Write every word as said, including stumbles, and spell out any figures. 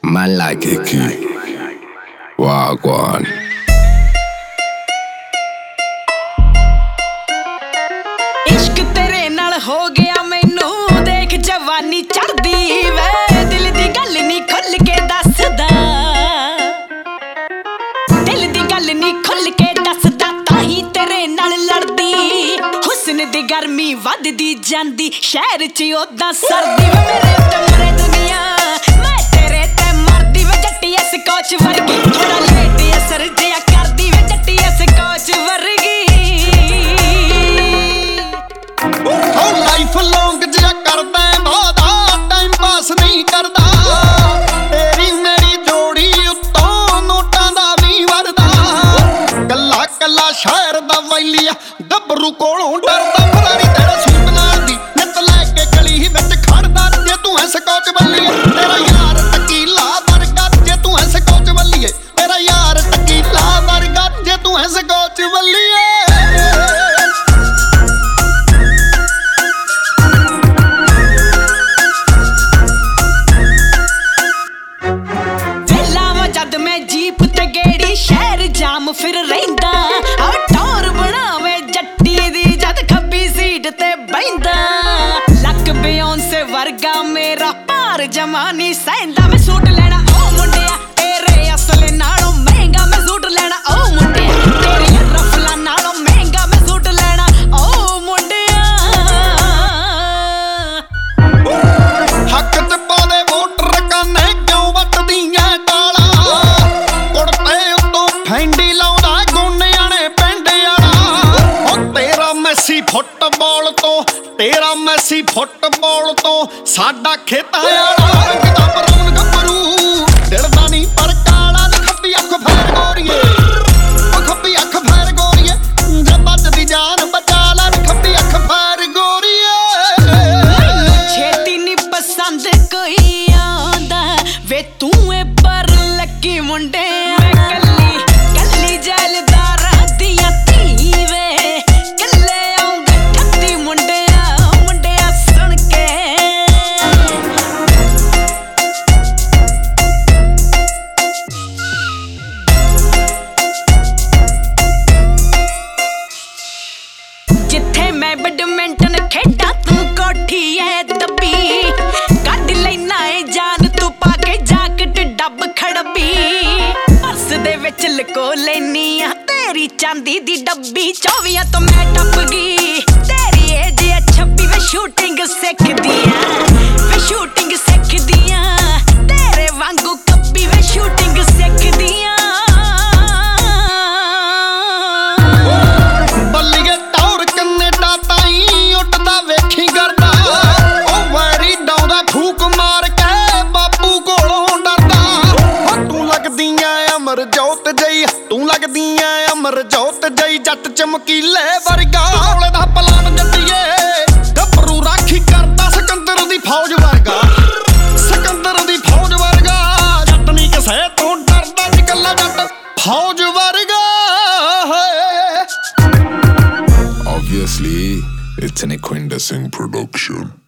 Man like it, key. Wagwan. इश्क तेरे नाल हो गया मैनू देख जवानी चढ़दी वे दिल दी गल नी खुल के दसदा दिल दी गल नी खुल के दसदा ताही तेरे नाल लड़दी हुस्न दी गर्मी वधदी जांदी शहर च ओदा सर्दी वे मेरे ते मरे दुनिया मैं तेरे ते मरदी वे जट्टी इस कोच वर्गी थोड़ा लेट असर जिया करदी वे जट्टी इस कोच वर्गी लाइफ लॉन्ग जिया करदा वादा टाइम पास नहीं करदा तेरी मेरी जोड़ी उत्तों नोटां दा भी वरदा कल्ला कल्ला शहर दा वैलिया गबरू कोलों डरदा फरारी तेरा सूट नाल दी नित लैके गली विच खड़दा जे तू ऐ स्कॉच वल्लीए तेरा यार टकीला वर्गा जे तू ऐ स्कॉच वल्लीए तेरा यार टकीला वर्गा जे तू ऐ स्कॉच वल्लीए जाम फिर रहिंदा आ टौर बनावे जट्टी दी जद खब्बी सीट ते बहिंदा लक बियोंसे वर्गा मेरा पार जमानी सैंदा मैं सूट लेना ओ मुंडिया तेरे असले नालों महंगा मैं सूट लेना ओ मुंडिया तेरी रफला नालों महंगा मैं सूट लेना ओ मुंडिया हक ते पादे वोटर काने क्यों वटदियां टाला कुड़ते उत्तों फैंडी लाउंदा गोनियां ने पेंड वाला ओ तेरा मैसी फुटबाल तो तेरा मैसी फुटबाल तो साडा खेता वाला रंगदा बरौन गबरू दिलदा नहीं पर काला नी खब्बी अख फैर गोरीए ओ खब्बी अख फैर गोरीए जे बचदी जान बचा ला नी खब्बी अख फैर गोरीए छेती नी पसंद कोई आंदा वे तू ए पर लकी मुंडे बैडमिंटन खेडा तू कोठी है दबी कड लेना है जान तू पाके जाकट डब खड़बी पर्स दे विच लको लेनी आ तेरी चांदी दी डब्बी चौवियां तो मैं टप गई तेरी एज है छब्बी वे शूटिंग सिखदी आ वे शूटिंग सिखदी आ तेरे वांगू कब्बी वे शूटिंग सिखदी आ जोत जई तू लगदी ऐ अमर जोत जई जट चमकीले वर्गा कोले दा पलान जट्टीए गबरू राखी करदा सिकंदर दी फौज वर्गा सिकंदर दी फौज वर्गा जट नहीं किसे तो डरदा निकला जट फौज वर्गा Obviously, it's an Equinda Singh production.